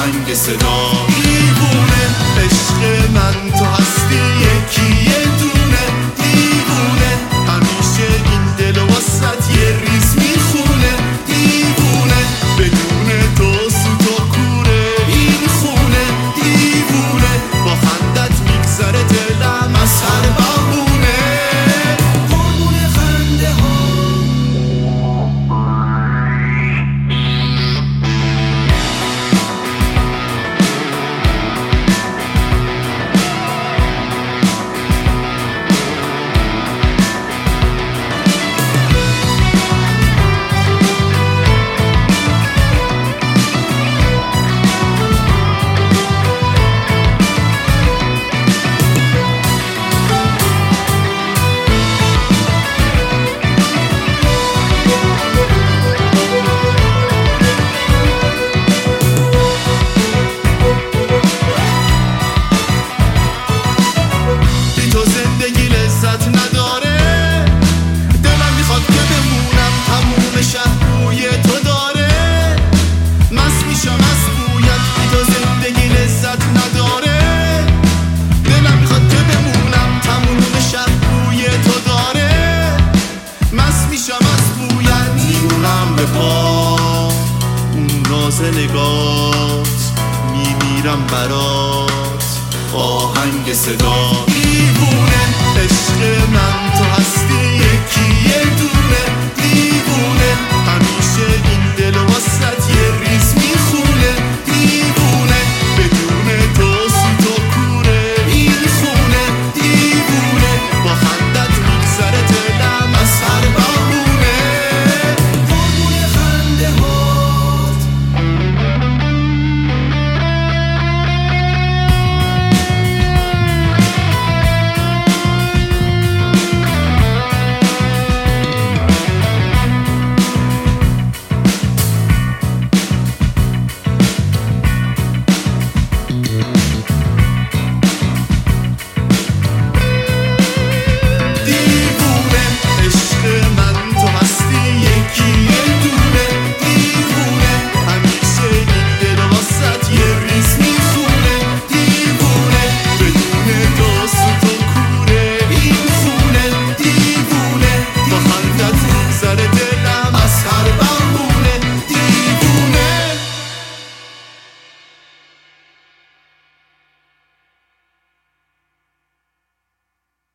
آهنگ صدا. دیوونه عشق من تو هستی یکی یه دونه، دیوونه همیشه این دل و واسط یه ریز میخونه، دیوونه بدون تو سوت و کوره این خونه، دیوونه با خندت میگذره دلم از هر بهونه. قربون خنده ها نداره، دلم میخواد که بمونم تموم شهر روی تو داره، مست میشم از بویت بی تو زندگی لذت نداره، دلم میخواد که بمونم تموم شهر روی تو داره، مست میشم از بویت میمونم به پا اون ناز نگات، میمیرم برات آهنگ صدا. دیوونه عشق من تو هستی یکی یه دونه، دیوونه همیشه این دل و واسه